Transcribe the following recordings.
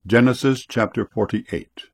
Genesis chapter 48.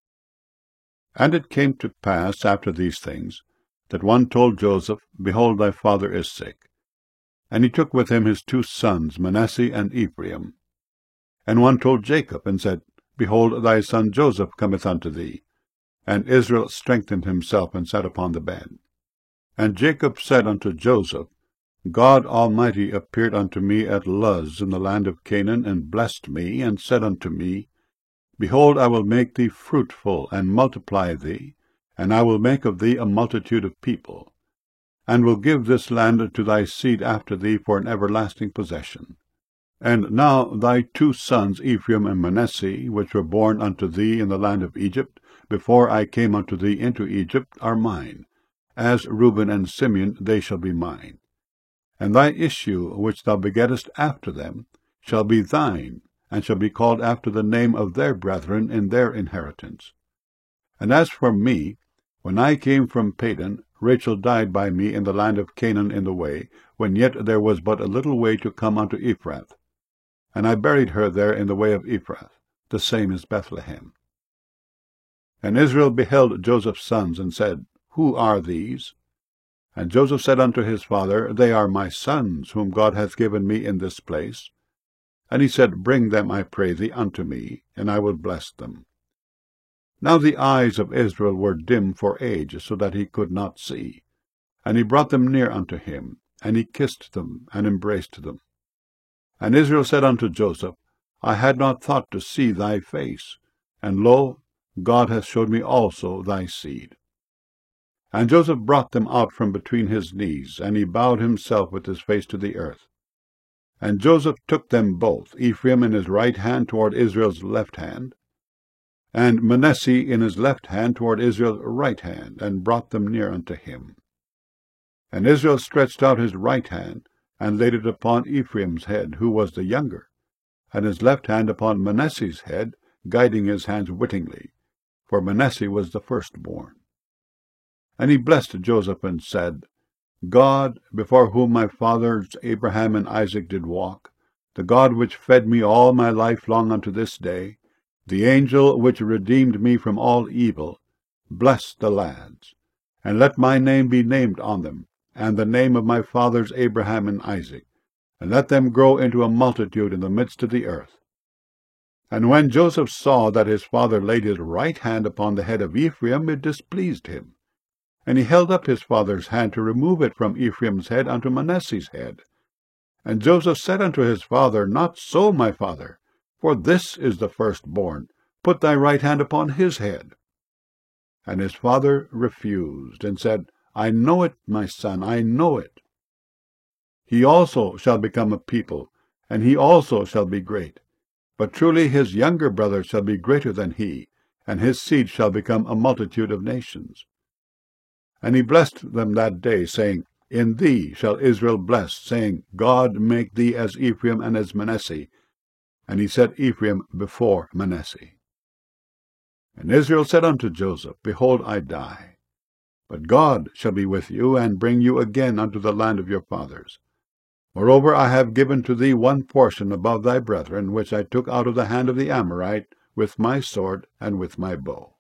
And it came to pass after these things, that one told Joseph, Behold, thy father is sick. And he took with him his 2 sons, Manasseh and Ephraim. And one told Jacob, and said, Behold, thy son Joseph cometh unto thee. And Israel strengthened himself, and sat upon the bed. And Jacob said unto Joseph, God Almighty appeared unto me at Luz in the land of Canaan, and blessed me, and said unto me, Behold, I will make thee fruitful, and multiply thee, and I will make of thee a multitude of people, and will give this land to thy seed after thee for an everlasting possession. And now thy 2 sons, Ephraim and Manasseh, which were born unto thee in the land of Egypt, before I came unto thee into Egypt, are mine. As Reuben and Simeon they shall be mine. And thy issue, which thou begettest after them, shall be thine, and shall be called after the name of their brethren in their inheritance. And as for me, when I came from Padan, Rachel died by me in the land of Canaan in the way, when yet there was but a little way to come unto Ephrath. And I buried her there in the way of Ephrath, the same is Bethlehem. And Israel beheld Joseph's sons, and said, Who are these? And Joseph said unto his father, They are my sons, whom God hath given me in this place. And he said, Bring them, I pray thee, unto me, and I will bless them. Now the eyes of Israel were dim for age, so that he could not see. And he brought them near unto him, and he kissed them, and embraced them. And Israel said unto Joseph, I had not thought to see thy face, and lo, God hath showed me also thy seed. And Joseph brought them out from between his knees, and he bowed himself with his face to the earth. And Joseph took them both, Ephraim in his right hand toward Israel's left hand, and Manasseh in his left hand toward Israel's right hand, and brought them near unto him. And Israel stretched out his right hand, and laid it upon Ephraim's head, who was the younger, and his left hand upon Manasseh's head, guiding his hands wittingly, for Manasseh was the firstborn. And he blessed Joseph, and said, God, before whom my fathers Abraham and Isaac did walk, the God which fed me all my life long unto this day, the angel which redeemed me from all evil, bless the lads, and let my name be named on them, and the name of my fathers Abraham and Isaac, and let them grow into a multitude in the midst of the earth. And when Joseph saw that his father laid his right hand upon the head of Ephraim, it displeased him. And he held up his father's hand to remove it from Ephraim's head unto Manasseh's head. And Joseph said unto his father, Not so, my father, for this is the firstborn. Put thy right hand upon his head. And his father refused, and said, I know it, my son, I know it. He also shall become a people, and he also shall be great. But truly his younger brother shall be greater than he, and his seed shall become a multitude of nations. And he blessed them that day, saying, In thee shall Israel bless, saying, God make thee as Ephraim and as Manasseh. And he set Ephraim before Manasseh. And Israel said unto Joseph, Behold, I die. But God shall be with you, and bring you again unto the land of your fathers. Moreover, I have given to thee 1 portion above thy brethren, which I took out of the hand of the Amorite, with my sword and with my bow.